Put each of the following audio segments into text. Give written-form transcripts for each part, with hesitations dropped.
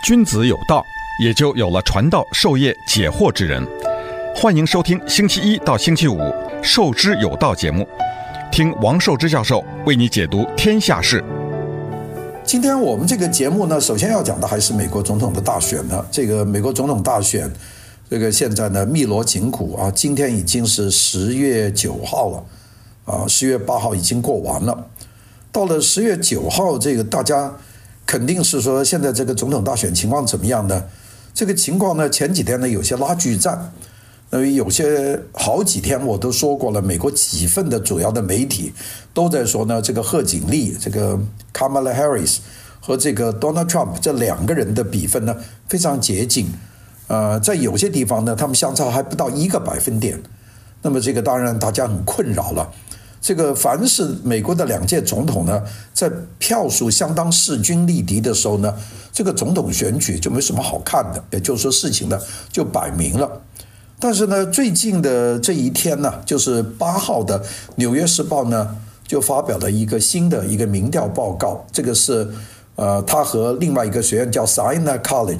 君子有道，也就有了传道授业解惑之人。欢迎收听星期一到星期五《授之有道》节目，听王寿之教授为你解读天下事。 今天我们这个节目呢，首先要讲的还是美国总统的大选呢。这个美国总统大选，这个现在呢密锣紧鼓啊，今天已经是10月9号了啊，10月8号已经过完了。到了10月9号，这个大家肯定是说现在这个总统大选情况怎么样呢？这个情况呢，前几天呢有些拉锯战，有些好几天我都说过了，美国几份的主要的媒体都在说呢，这个贺锦丽、这个 Kamala Harris 和这个 Donald Trump 这两个人的比分呢非常接近，在有些地方呢，他们相差还不到1个百分点。那么这个当然大家很困扰了。这个凡是美国的两届总统呢，在票数相当势均力敌的时候呢，这个总统选举就没什么好看的，也就是说事情呢就摆明了。但是呢，最近的这一天呢，就是8号的《纽约时报》呢就发表了一个新的一个民调报告，这个是他和另外一个学院叫 Sinai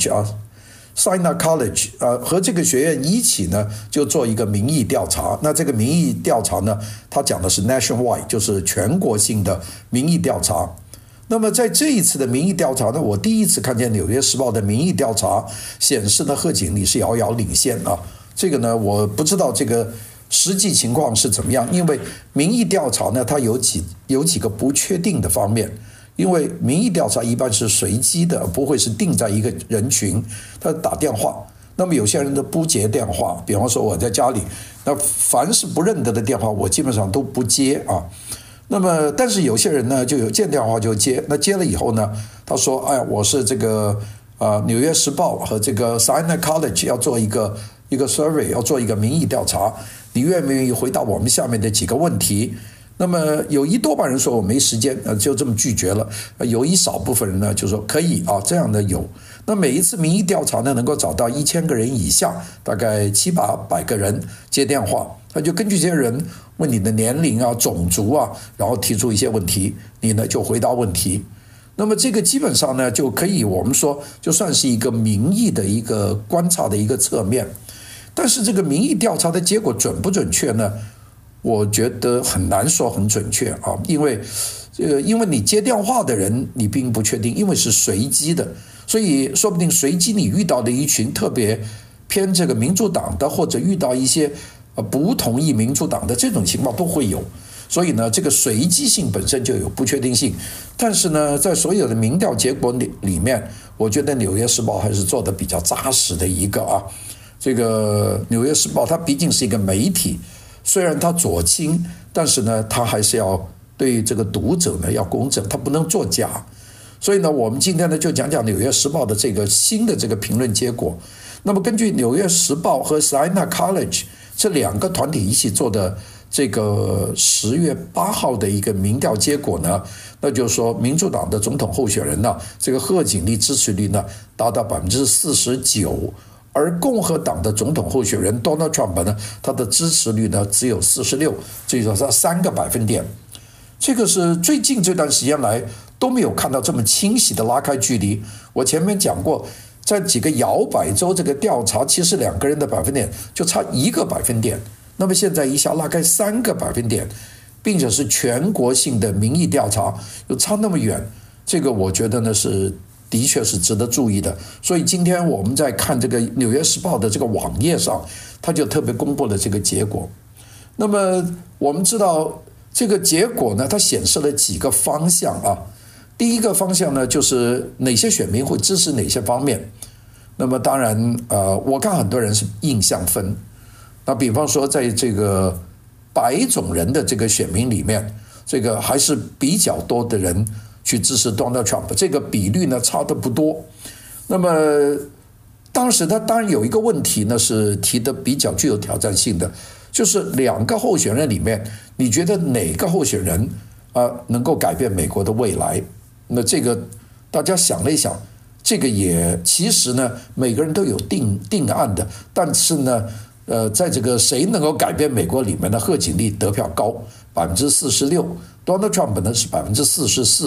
College 和这个学院一起呢就做一个民意调查。那这个民意调查呢，他讲的是 nationwide， 就是全国性的民意调查。那么在这一次的民意调查呢，我第一次看见《纽约时报》的民意调查显示呢，贺锦丽是遥遥领先啊。这个呢，我不知道这个实际情况是怎么样，因为民意调查呢，它有几个不确定的方面。因为民意调查一般是随机的，不会是定在一个人群，他打电话。那么有些人都不接电话，比方说我在家里，那凡是不认得的电话，我基本上都不接啊。那么但是有些人呢，就有接电话就接，那接了以后呢，他说：“哎，我是这个纽约时报和这个 Sinai College 要做一个 survey， 要做一个民意调查，你愿不愿意回答我们下面的几个问题？”那么有一多半人说我没时间，就这么拒绝了。有一少部分人呢就说可以啊，这样的有。那每一次民意调查呢，能够找到1000个人以下，大概700-800个人接电话，他就根据这些人问你的年龄啊、种族啊，然后提出一些问题，你呢就回答问题。那么这个基本上呢就可以我们说就算是一个民意的一个观察的一个侧面。但是这个民意调查的结果准不准确呢？我觉得很难说很准确啊，因为你接电话的人你并不确定，因为是随机的，所以说不定随机你遇到的一群特别偏这个民主党的，或者遇到一些不同意民主党的这种情况都会有。所以呢，这个随机性本身就有不确定性。但是呢，在所有的民调结果里面，我觉得《纽约时报》还是做的比较扎实的一个啊。这个《纽约时报》它毕竟是一个媒体。虽然他左倾，但是呢，他还是要对这个读者呢要公正，他不能作假。所以呢，我们今天呢就讲讲《纽约时报》的这个新的这个评论结果。那么根据《纽约时报》和 Sinai College 这两个团体一起做的这个10月8号的一个民调结果呢，那就是说民主党的总统候选人呢，这个贺锦丽支持率呢达到49%。而共和党的总统候选人 Donald Trump 呢，他的支持率呢只有46%，这就是3个百分点。这个是最近这段时间来都没有看到这么清晰的拉开距离。我前面讲过，在几个摇摆州这个调查，其实两个人的百分点就差1个百分点。那么现在一下拉开3个百分点，并且是全国性的民意调查，又差那么远，这个我觉得呢的确是值得注意的。所以今天我们在看这个《纽约时报》的这个网页上，它就特别公布了这个结果。那么我们知道这个结果呢，它显示了几个方向啊。第一个方向呢，就是哪些选民会支持哪些方面。那么当然我看很多人是印象分。那比方说在这个白种人的这个选民里面，这个还是比较多的人去支持 Donald Trump， 这个比率呢差得不多。那么当时他当然有一个问题呢是提的比较具有挑战性的，就是两个候选人里面，你觉得哪个候选人能够改变美国的未来？那这个大家想了一想，这个也其实呢每个人都有定案的，但是呢在这个谁能够改变美国里面的贺锦丽得票高46%，Donald Trump 呢是44%，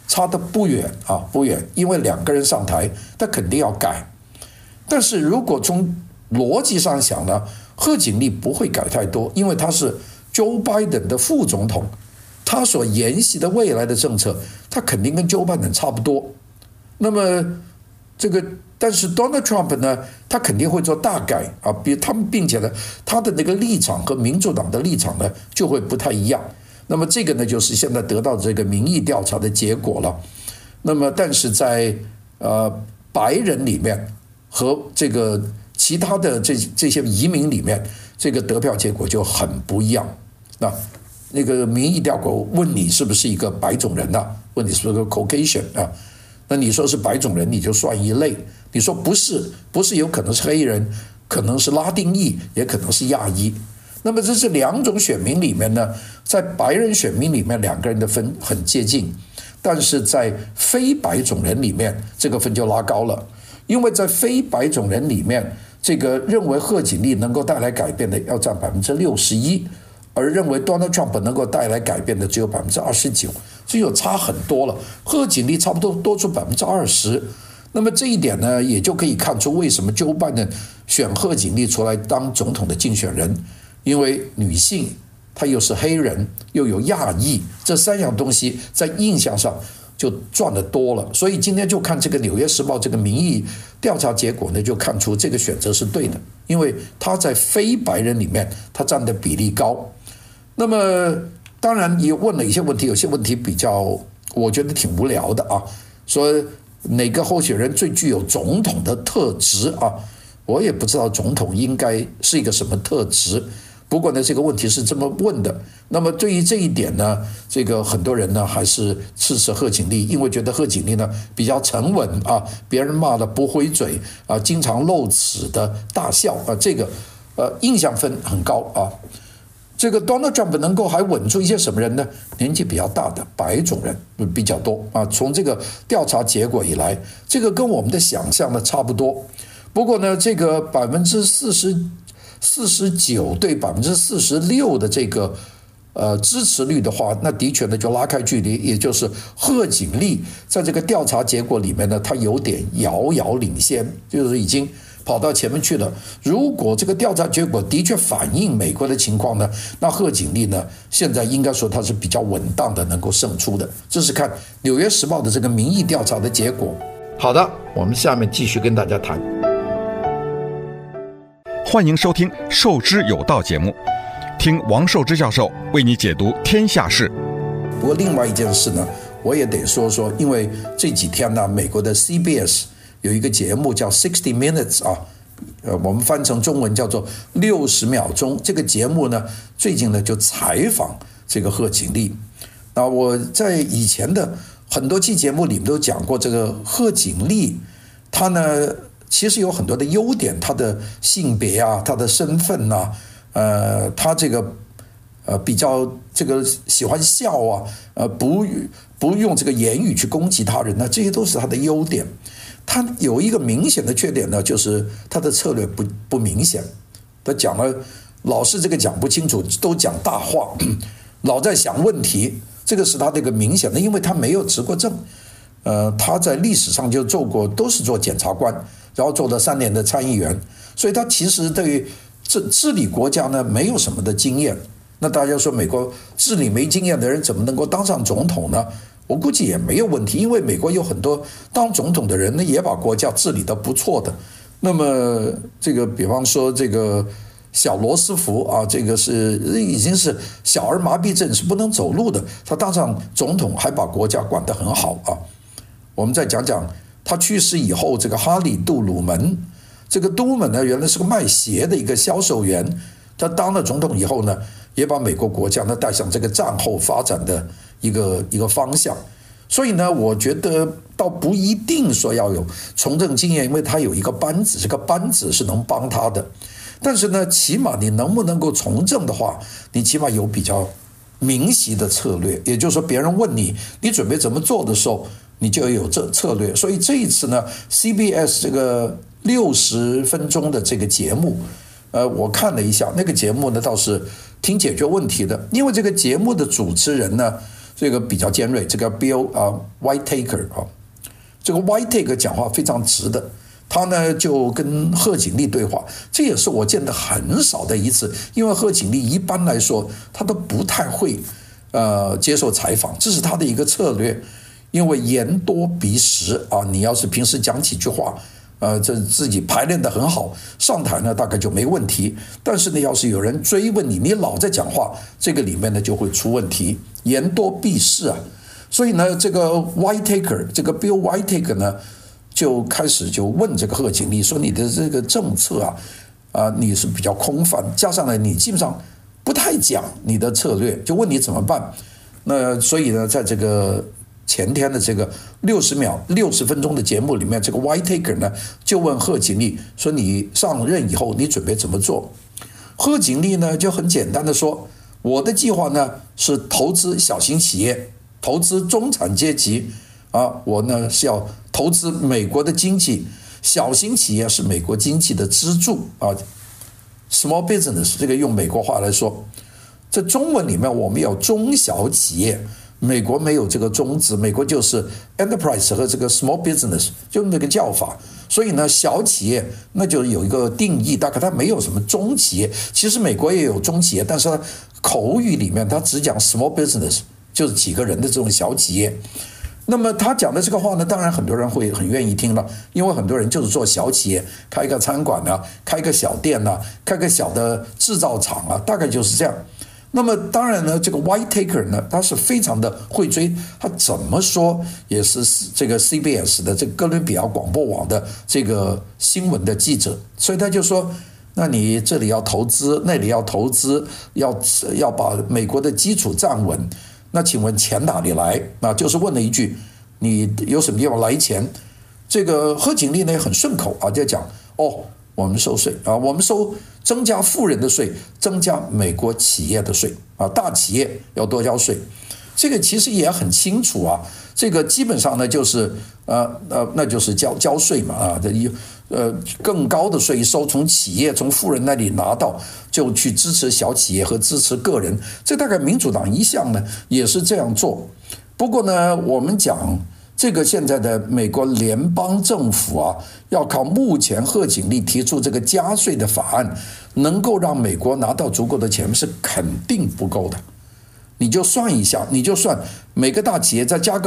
差得不远啊，不远，因为两个人上台，他肯定要改。但是如果从逻辑上想呢，贺锦丽不会改太多，因为他是 Joe Biden 的副总统，他所沿袭的未来的政策，他肯定跟 Joe Biden 差不多。那么但是 Donald Trump 呢，他肯定会做大改啊，并且呢，他的那个立场和民主党的立场呢就会不太一样。那么这个呢，就是现在得到这个民意调查的结果了。那么但是在白人里面和这个其他的这些移民里面，这个得票结果就很不一样。那个民意调查问你是不是一个白种人呢？问你是不是个 Caucasian 啊？那你说是白种人，你就算一类；你说不是有可能是黑人，可能是拉丁裔，也可能是亚裔。那么这是两种选民里面呢，在白人选民里面两个人的分很接近，但是在非白种人里面这个分就拉高了，因为在非白种人里面，这个认为贺锦丽能够带来改变的要占61%，而认为 Donald Trump 能够带来改变的只有29%，这就差很多了。贺锦丽差不多多出20%，那么这一点呢，也就可以看出为什么Joe Biden选贺锦丽出来当总统的竞选人。因为女性，她又是黑人，又有亚裔，这三样东西在印象上就赚得多了。所以今天就看这个《纽约时报》这个民意调查结果呢，就看出这个选择是对的，因为他在非白人里面，他占的比例高。那么当然也问了一些问题，有些问题比较我觉得挺无聊的啊，说哪个候选人最具有总统的特质啊？我也不知道总统应该是一个什么特质。不过呢，这个问题是这么问的。那么对于这一点呢，这个很多人呢还是支持贺锦丽，因为觉得贺锦丽呢比较沉稳啊，别人骂的不回嘴啊，经常露齿的大笑啊，这个印象分很高啊。这个 Donald Trump 能够还稳住一些什么人呢？年纪比较大的白种人比较多啊。从这个调查结果以来，这个跟我们的想象呢差不多。不过呢，这个49%对46%的这个支持率的话，那的确呢就拉开距离，也就是贺锦丽在这个调查结果里面呢，他有点遥遥领先，就是已经跑到前面去了。如果这个调查结果的确反映美国的情况呢，那贺锦丽呢现在应该说他是比较稳当的能够胜出的。这是看《纽约时报》的这个民意调查的结果。好的，我们下面继续跟大家谈。 欢迎收听《受之有道》节目，听王寿之教授为你解读天下事。 不过另外一件事呢，我也得说，因为这几天呢，美国的 CBS 有一个节目叫60 Minutes 啊，我们翻成中文叫做60秒钟。这个节目呢，最近呢就采访这个贺锦丽。那我在以前的很多期节目里面都讲过，这个贺锦丽她呢其实有很多的优点，她的性别啊，她的身份啊，她这个比较这个喜欢笑啊，不用这个言语去攻击他人呢，这些都是她的优点。她有一个明显的缺点呢，就是她的策略不明显，她讲了老是这个讲不清楚，都讲大话，老在想问题，这个是她这个明显的，因为她没有执过政，她在历史上就都是做检察官。然后做了3年的参议员，所以他其实对于治理国家呢没有什么的经验。那大家说美国治理没经验的人怎么能够当上总统呢？我估计也没有问题，因为美国有很多当总统的人呢也把国家治理得不错的。那么这个比方说这个小罗斯福啊，这个已经是小儿麻痹症，是不能走路的，他当上总统还把国家管得很好啊。我们再讲讲他去世以后，这个哈里·杜鲁门，这个杜鲁门呢，原来是个卖鞋的一个销售员。他当了总统以后呢，也把美国国家呢带向这个战后发展的一个方向。所以呢，我觉得倒不一定说要有从政经验，因为他有一个班子，这个班子是能帮他的。但是呢，起码你能不能够从政的话，你起码有比较明晰的策略，也就是说，别人问你准备怎么做的时候，你就要有这策略。所以这一次呢 CBS 这个60分钟的这个节目，我看了一下，那个节目呢倒是挺解决问题的。因为这个节目的主持人呢这个比较尖锐，这个 Bill Whitaker 啊，这个 Whitaker 讲话非常直的。他呢就跟贺锦丽对话，这也是我见得很少的一次，因为贺锦丽一般来说他都不太会接受采访，这是他的一个策略，因为言多必失啊，你要是平时讲几句话，这自己排练得很好，上台呢大概就没问题，但是呢要是有人追问你，你老在讲话，这个里面呢就会出问题，言多必失啊，所以呢这个 Whitaker 这个 Bill Whitaker 呢就开始就问这个贺锦丽说你的这个政策你是比较空泛，加上呢你基本上不太讲你的策略，就问你怎么办。那所以呢在这个前天的这个60分钟的节目里面，这个 Whitaker 呢就问贺锦丽说你上任以后你准备怎么做。贺锦丽呢就很简单的说，我的计划呢是投资小型企业，投资中产阶级我呢是要投资美国的经济，小型企业是美国经济的支柱small business 这个用美国话来说，在中文里面我们有中小企业，美国没有这个中字，美国就是 enterprise 和这个 small business 就那个叫法，所以呢小企业那就有一个定义，大概它没有什么中企业，其实美国也有中企业，但是它口语里面它只讲 small business， 就是几个人的这种小企业。那么他讲的这个话呢，当然很多人会很愿意听了，因为很多人就是做小企业，开一个餐馆开一个小店开个小的制造厂大概就是这样。那么当然呢，这个 Whitaker 呢，他是非常的会追，他怎么说也是这个 CBS 的这个哥伦比亚广播网的这个新闻的记者，所以他就说，那你这里要投资，那里要投资，要把美国的基础站稳。那请问钱哪里来？就是问了一句，你有什么地方来钱？这个贺锦丽呢很顺口就讲我们收税我们增加富人的税，增加美国企业的税大企业要多交税。这个其实也很清楚这个基本上呢就是那就是交税嘛更高的税收从企业从富人那里拿到，就去支持小企业和支持个人，这大概民主党一向呢也是这样做。不过呢我们讲这个现在的美国联邦政府要靠目前贺锦丽提出这个加税的法案能够让美国拿到足够的钱是肯定不够的。你就算一下，你就算每个大企业再加个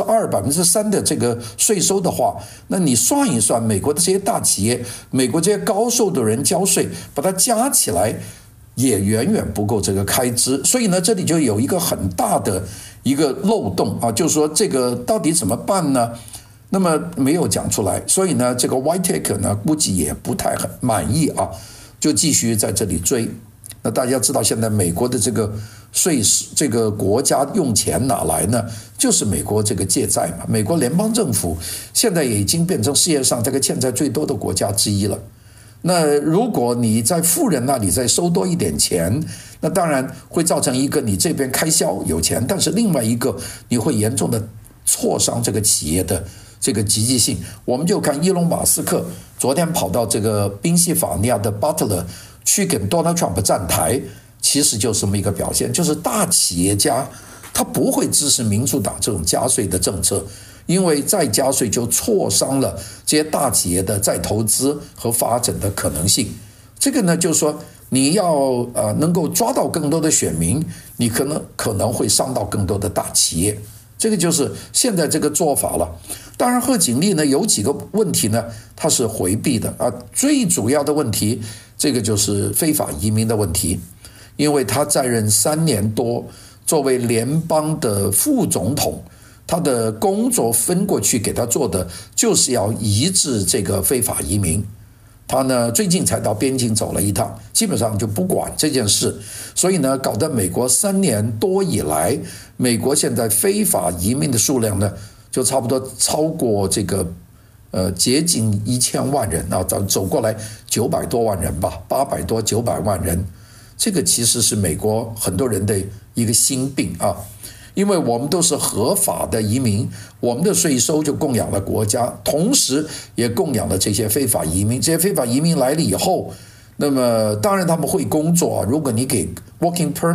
2%、3%的这个税收的话，那你算一算美国的这些大企业，美国这些高收的人交税，把它加起来也远远不够这个开支。所以呢这里就有一个很大的一个漏洞就是说这个到底怎么办呢？那么没有讲出来，所以呢这个 Whitaker 呢估计也不太很满意就继续在这里追。那大家知道现在美国的这个税，这个国家用钱哪来呢？就是美国这个借债嘛。美国联邦政府现在也已经变成世界上这个欠债最多的国家之一了。那如果你在富人那里再收多一点钱，那当然会造成一个你这边开销有钱，但是另外一个你会严重的挫伤这个企业的这个积极性。我们就看伊隆马斯克昨天跑到这个宾夕法尼亚的 Butler 去跟 Donald Trump 站台，其实就是这么一个表现，就是大企业家他不会支持民主党这种加税的政策，因为再加税就挫伤了这些大企业的再投资和发展的可能性。这个呢就是说你要能够抓到更多的选民，你可能会伤到更多的大企业，这个就是现在这个做法了。当然贺锦丽呢有几个问题呢他是回避的最主要的问题这个就是非法移民的问题，因为他在任3年多，作为联邦的副总统，他的工作分过去给他做的就是要抑制这个非法移民。他呢最近才到边境走了一趟，基本上就不管这件事，所以呢搞得美国3年多以来，美国现在非法移民的数量呢就差不多超过这个接近1000万人走过来900多万人吧，800多900万人。这个其实是美国很多人的一个心病因为我们都是合法的移民，我们的税收就供养了国家，同时也供养了这些非法移民。这些非法移民来了以后，那么当然他们会工作如果你给 working permit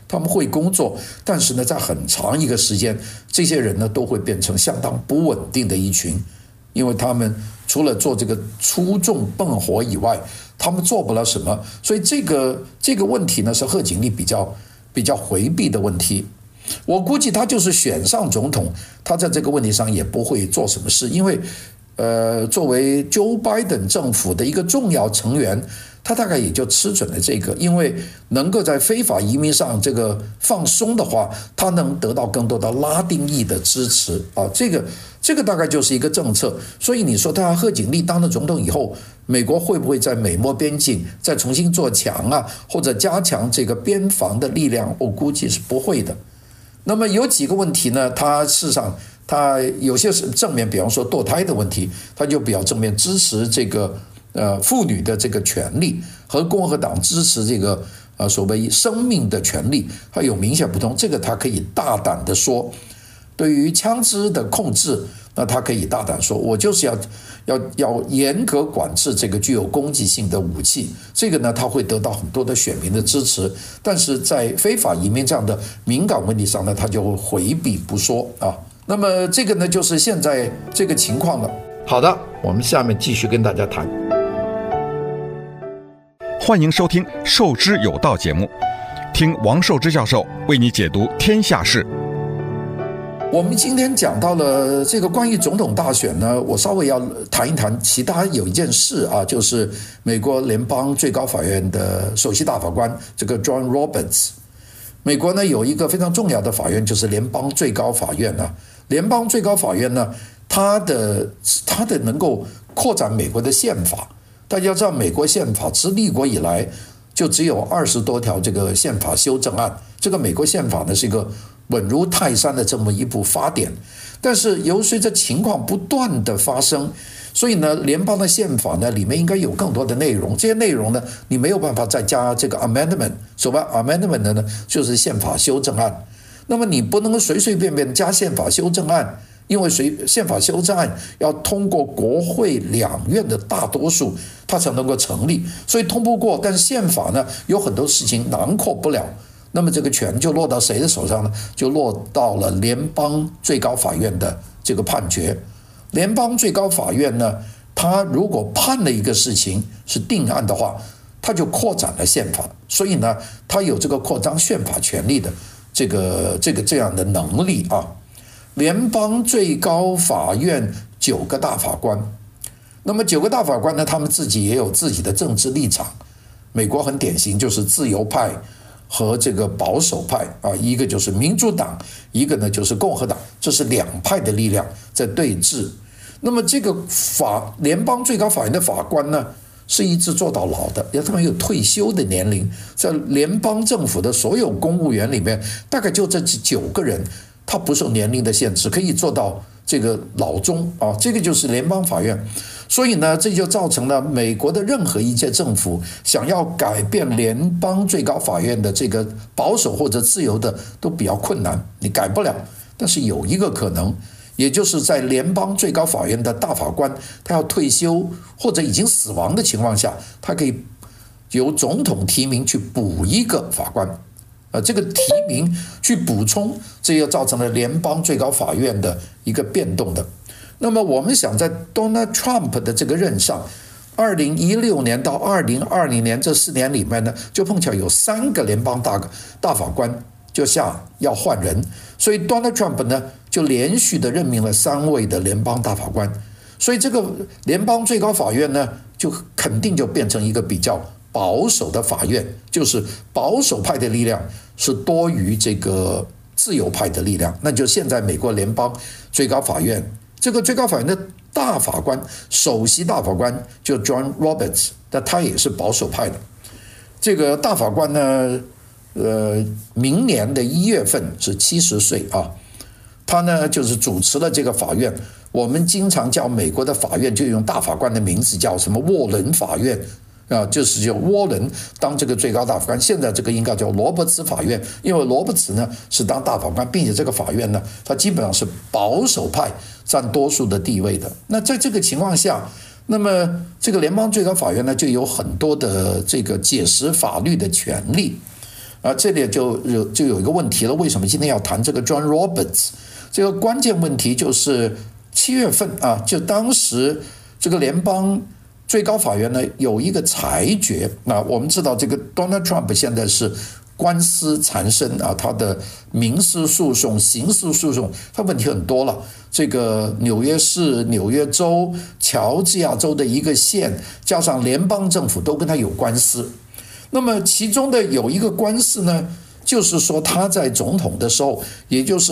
他们会工作，但是呢，在很长一个时间，这些人呢都会变成相当不稳定的一群，因为他们除了做这个粗重笨活以外，他们做不了什么，所以这个问题呢是贺锦丽比较回避的问题。我估计他就是选上总统，他在这个问题上也不会做什么事，因为作为 Joe Biden 政府的一个重要成员，他大概也就吃准了这个，因为能够在非法移民上这个放松的话，他能得到更多的拉丁裔的支持啊，这个大概就是一个政策。所以你说他贺锦丽当了总统以后，美国会不会在美墨边境再重新做墙啊，或者加强这个边防的力量？我估计是不会的。那么有几个问题呢？他事实上他有些是正面，比方说堕胎的问题，他就比较正面支持这个妇女的这个权利，和共和党支持这个所谓生命的权利，它有明显不同。这个他可以大胆的说。对于枪支的控制，那他可以大胆说，我就是要严格管制这个具有攻击性的武器。这个呢，他会得到很多的选民的支持，但是在非法移民这样的敏感问题上呢，他就回避不说啊。那么这个呢，就是现在这个情况了。好的，我们下面继续跟大家谈。 欢迎收听《受之有道》节目，听王寿之教授为你解读天下事。 我们今天讲到了这个关于总统大选呢，我稍微要谈一谈其他有一件事啊，就是美国联邦最高法院的首席大法官这个 John Roberts。美国呢有一个非常重要的法院，就是联邦最高法院啊。联邦最高法院呢，它的能够扩展美国的宪法。大家要知道，美国宪法自立国以来就只有20多条这个宪法修正案。这个美国宪法呢是一个稳如泰山的这么一部法典，但是随着情况不断的发生，所以呢，联邦的宪法呢里面应该有更多的内容，这些内容呢你没有办法再加这个 amendment， 所谓 amendment 呢就是宪法修正案，那么你不能随随便便加宪法修正案，因为宪法修正案要通过国会两院的大多数，它才能够成立，所以通不过。但是宪法呢有很多事情囊括不了。那么这个权就落到谁的手上呢？就落到了联邦最高法院的这个判决。联邦最高法院呢，他如果判了一个事情是定案的话，他就扩展了宪法，所以呢，他有这个扩张宪法权利的这样的能力啊。联邦最高法院9个大法官，那么9个大法官呢，他们自己也有自己的政治立场。美国很典型，就是自由派和这个保守派啊，一个就是民主党，一个呢就是共和党，这是两派的力量在对峙。那么这个联邦最高法院的法官呢，是一直做到老的，他们有退休的年龄，在联邦政府的所有公务员里面，大概就这9个人，他不受年龄的限制，可以做到这个老中啊，这个就是联邦法院。所以呢，这就造成了美国的任何一届政府想要改变联邦最高法院的这个保守或者自由的都比较困难，你改不了。但是有一个可能，也就是在联邦最高法院的大法官他要退休或者已经死亡的情况下，他可以由总统提名去补一个法官，这个提名去补充，这又造成了联邦最高法院的一个变动的。那么我们想在 Donald Trump 的这个任上，2016年到2020年这4年里面呢，就碰巧有3个联邦大法官就要换人，所以 Donald Trump 呢就连续的任命了3位的联邦大法官，所以这个联邦最高法院呢就肯定就变成一个比较保守的法院，就是保守派的力量是多于这个自由派的力量。那就现在美国联邦最高法院这个最高法院的大法官，首席大法官就 John Roberts， 但他也是保守派的。这个大法官呢，明年的1月份是70岁啊。他呢就是主持了这个法院。我们经常叫美国的法院就用大法官的名字，叫什么沃伦法院啊，就是由沃伦当这个最高大法官。现在这个应该叫罗伯茨法院，因为罗伯茨呢是当大法官，并且这个法院呢，它基本上是保守派占多数的地位的。那在这个情况下，那么这个联邦最高法院呢就有很多的这个解释法律的权利。 这里就有一个问题了，为什么今天要谈这个 John Roberts？ 这个关键问题就是7月份啊，就当时这个联邦最高法院呢有一个裁决。那我们知道这个 Donald Trump 现在是官司缠身啊，他的民事诉讼、刑事诉讼，他问题很多了。这个纽约市、纽约州、乔治亚州的一个县，加上联邦政府都跟他有官司。那么其中的有一个官司呢，就是说他在总统的时候，也就是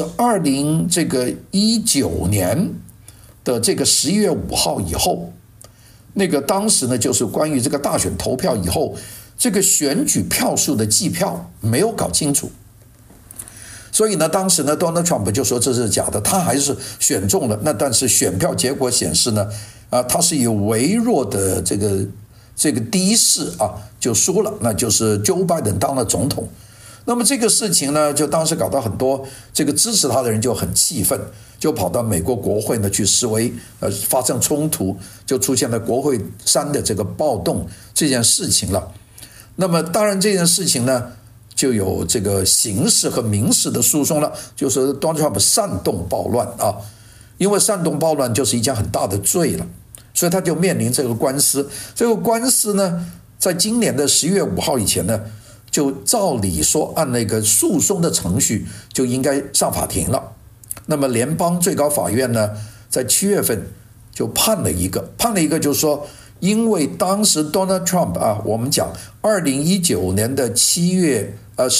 2019年的这个11月5号以后，那个当时呢就是关于这个大选投票以后，这个选举票数的计票没有搞清楚，所以呢当时呢 Donald Trump 就说这是假的，他还是选中了。那但是选票结果显示呢，他是以微弱的这个低势啊就输了，那就是 Joe Biden 当了总统。那么这个事情呢，就当时搞到很多这个支持他的人就很气愤，就跑到美国国会呢去示威，发生冲突，就出现了国会山的这个暴动这件事情了。那么当然这件事情呢，就有这个刑事和民事的诉讼了，就是 Donald Trump 煽动暴乱啊，因为煽动暴乱就是一件很大的罪了，所以他就面临这个官司。这个官司呢，在今年的11月5号以前呢，就照理说按那个诉讼的程序就应该上法庭了。那么联邦最高法院呢，在7月份就判了一个，就是说，因为当时 Donald Trump 啊，我们讲2019年的11月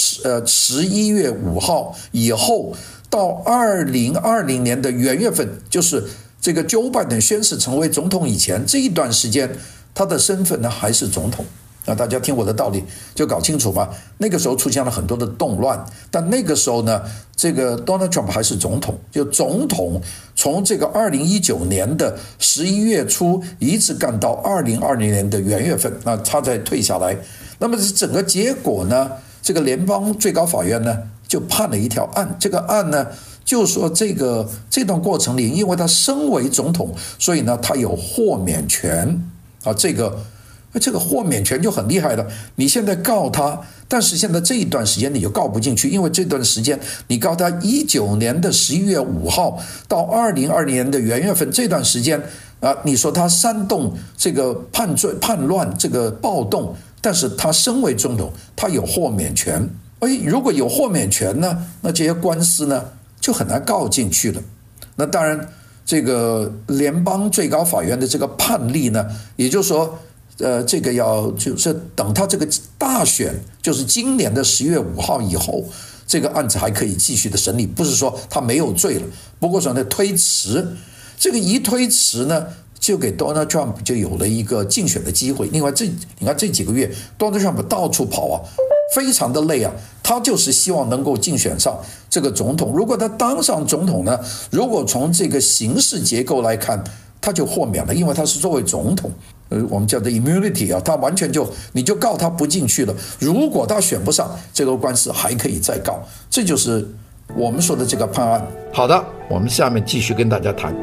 5号以后到2020年的元月份，就是这个 Joe Biden 宣誓成为总统以前这一段时间，他的身份呢还是总统。那大家听我的道理就搞清楚吧。那个时候出现了很多的动乱，但那个时候呢，这个 Donald Trump 还是总统，就总统从这个2019年的11月初一直干到2020年的元月份，那他才退下来。那么整个结果呢，这个联邦最高法院呢就判了一条案，这个案呢就说这段过程里，因为他身为总统，所以呢他有豁免权啊，这个豁免权就很厉害了。你现在告他，但是现在这一段时间你就告不进去，因为这段时间你告他19年的11月5号到2020年的元月份这段时间啊，你说他煽动这个叛乱这个暴动，但是他身为总统，他有豁免权。如果有豁免权呢，那这些官司呢就很难告进去了。那当然，这个联邦最高法院的这个判例呢，也就是说。这个就是等他这个大选，就是今年的11月5号以后，这个案子还可以继续的审理，不是说他没有罪了。不过说呢，推迟，这个一推迟呢，就给 Donald Trump 就有了一个竞选的机会。另外你看这几个月 Donald Trump 到处跑啊，非常的累啊，他就是希望能够竞选上这个总统。如果他当上总统呢，如果从这个刑事结构来看，他就豁免了，因为他是作为总统。我们叫的 immunity 啊，他完全你就告他不进去了。如果他选不上，这个官司还可以再告，这就是我们说的这个判案。好的，我们下面继续跟大家谈。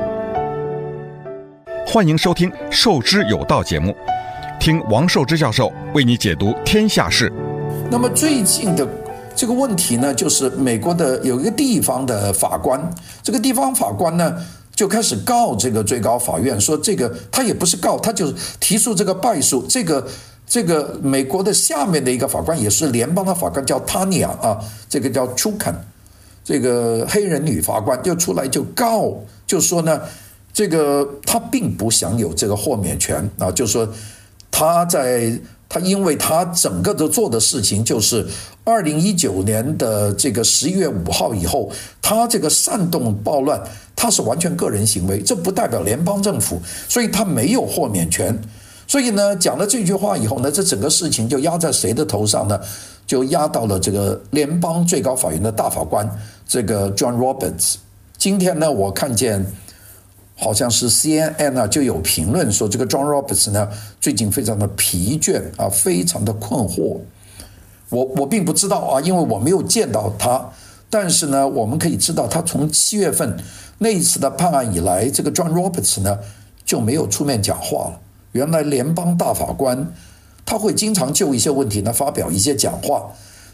欢迎收听《受之有道》节目，听王寿之教授为你解读天下事。 那么最近的这个问题呢，就是美国的有一个地方的法官，这个地方法官呢，就开始告这个最高法院，说这个他也不是告，他就是提出这个败诉。这个美国的下面的一个法官也是联邦的法官，叫 Tanya 啊，这个叫 Chutkan， 这个黑人女法官就出来就告，就说呢，这个他并不享有这个豁免权啊，就说他因为他整个的做的事情就是2019年的这个11月5号以后，他这个煽动暴乱，他是完全个人行为，这不代表联邦政府，所以他没有豁免权。所以呢，讲了这句话以后呢，这整个事情就压在谁的头上呢？就压到了这个联邦最高法院的大法官这个 John Roberts。今天呢，我看见好像是 CNN 啊，就有评论说这个 John Roberts 呢最近非常的疲倦啊，非常的困惑。我并不知道啊，因为我没有见到他，但是呢，我们可以知道他从7月份那一次的判案以来，这个 John Roberts 呢就没有出面讲话了。原来联邦大法官他会经常就一些问题呢发表一些讲话，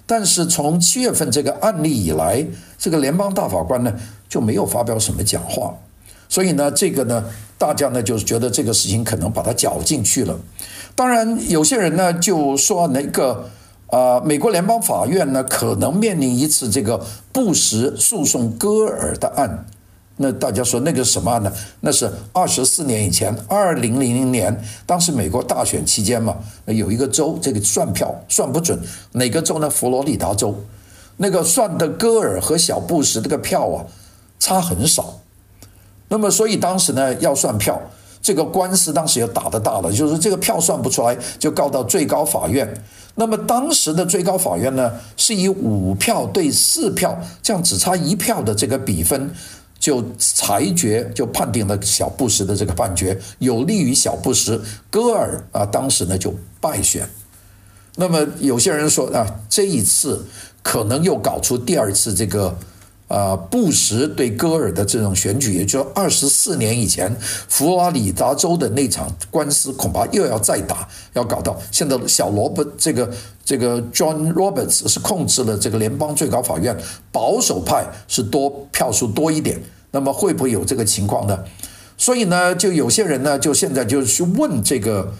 但是从7月份这个案例以来，这个联邦大法官呢就没有发表什么讲话，所以呢，这个呢，大家呢就是觉得这个事情可能把它搅进去了。当然，有些人呢就说那个美国联邦法院呢可能面临一次这个布什诉讼戈尔的案。那大家说那个什么案呢？那是24年以前，2000年，当时美国大选期间嘛，有一个州这个算票算不准，哪个州呢？佛罗里达州，那个算的戈尔和小布什这个票啊差很少。那么所以当时呢要算票，这个官司当时也打得大了，就是这个票算不出来，就告到最高法院。那么当时的最高法院呢是以5票对4票，这样只差1票的这个比分。就裁决，就判定了小布什的这个判决有利于小布什，戈尔当时呢就败选。那么有些人说这一次可能又搞出第二次这个布什对戈尔的这种选举，也就是24年以前佛罗里达州的那场官司，恐怕又要再打，要搞到现在小罗伯这个 John Roberts 是控制了这个联邦最高法院，保守派是票数多一点，那么会不会有这个情况呢？所以呢，就有些人呢，就现在就去问这个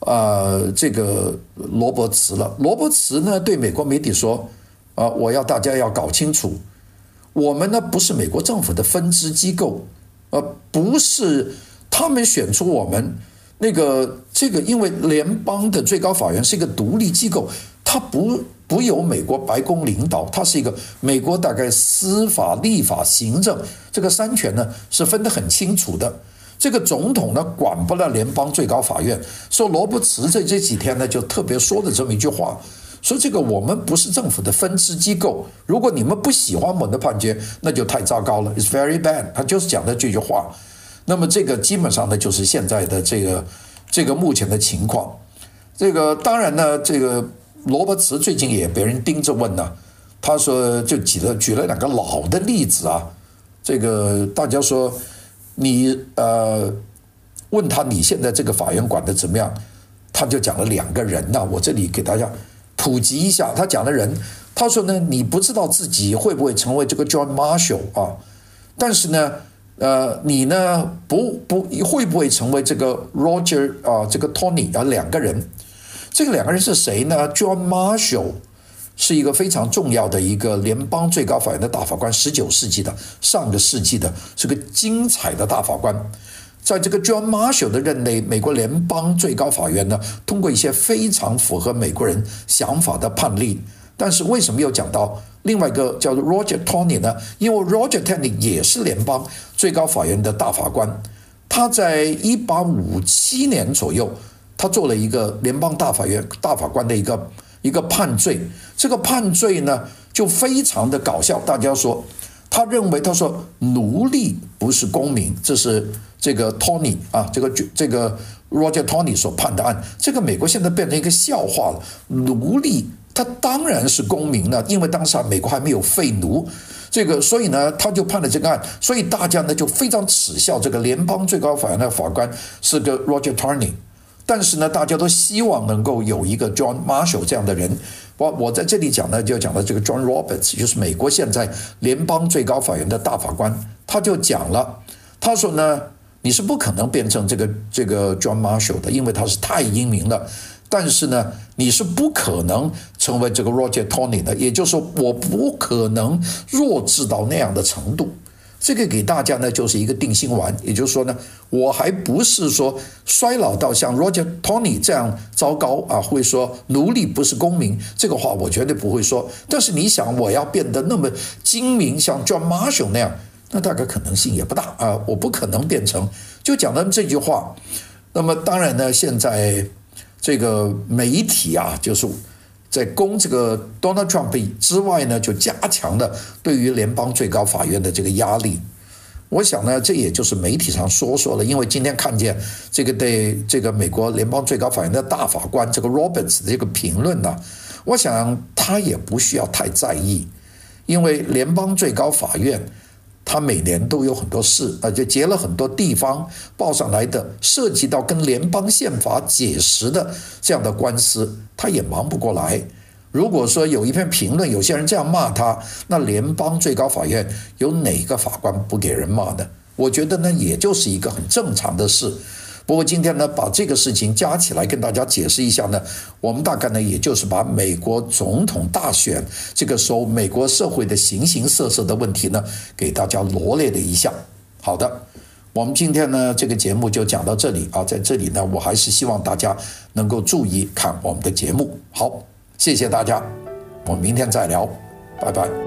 罗伯茨了。罗伯茨呢对美国媒体说，我要大家要搞清楚。我们呢不是美国政府的分支机构，不是他们选出我们这个，因为联邦的最高法院是一个独立机构，它不由美国白宫领导，它是一个美国大概司法、立法、行政这个3权呢是分得很清楚的。这个总统呢管不了联邦最高法院，所以罗伯茨这几天呢就特别说了这么一句话。说这个我们不是政府的分支机构，如果你们不喜欢我们的判决，那就太糟糕了 ，It's very bad。他就是讲的这句话。那么这个基本上呢，就是现在的这个目前的情况。这个当然呢，这个罗伯茨最近也被人盯着问呢，他说就举了2个老的例子啊。这个大家说你问他你现在这个法院管的怎么样，他就讲了2个人呢，我这里给大家普及一下，他讲的人，他说呢，你不知道自己会不会成为这个 John Marshall 但是呢，你呢会不会成为这个 Roger 这个 Tony 2个人，这个2个人是谁呢 ？John Marshall 是一个非常重要的一个联邦最高法院的大法官，19世纪的上个世纪的，是个精彩的大法官。在这个 John Marshall 的任内，美国联邦最高法院呢，通过一些非常符合美国人想法的判例。但是为什么又讲到另外一个叫做 Roger Taney 呢？因为 Roger Taney 也是联邦最高法院的大法官，他在1857年左右，他做了一个联邦大法院大法官的一个判罪。这个判罪呢，就非常的搞笑。大家说，他认为他说奴隶不是公民，这是这个 Tony 这个 Roger Taney 所判的案。这个美国现在变成一个笑话了，奴隶他当然是公民了，因为当时美国还没有废奴，所以呢他就判了这个案，所以大家呢就非常耻笑这个联邦最高法院的法官是个 Roger Taney。但是呢，大家都希望能够有一个 John Marshall 这样的人。我在这里讲呢，就讲到这个 John Roberts， 就是美国现在联邦最高法院的大法官，他就讲了，他说呢，你是不可能变成这个 John Marshall 的，因为他是太英明了。但是呢，你是不可能成为这个 Roger Taney 的，也就是说，我不可能弱智到那样的程度。这个给大家呢就是一个定心丸，也就是说呢，我还不是说衰老到像 Roger Taney 这样糟糕会说奴隶不是公民，这个话我绝对不会说。但是你想我要变得那么精明，像 John Marshall 那样，那大概可能性也不大我不可能变成。就讲到这句话。那么当然呢，现在这个媒体就是在攻这个 Donald Trump 之外呢，就加强了对于联邦最高法院的这个压力。我想呢，这也就是媒体上说了，因为今天看见这个对这个美国联邦最高法院的大法官这个 Roberts 的这个评论呢，我想他也不需要太在意，因为联邦最高法院他每年都有很多事就结了很多地方报上来的涉及到跟联邦宪法解释的这样的官司，他也忙不过来。 如果说有一篇评论，有些人这样骂他，那联邦最高法院有哪个法官不给人骂呢？我觉得呢，也就是一个很正常的事。不过今天呢，把这个事情加起来跟大家解释一下呢，我们大概呢，也就是把美国总统大选这个时候美国社会的形形色色的问题呢，给大家罗列了一下。好的，我们今天呢，这个节目就讲到这里啊，在这里呢，我还是希望大家能够注意看我们的节目。好，谢谢大家，我们明天再聊，拜拜。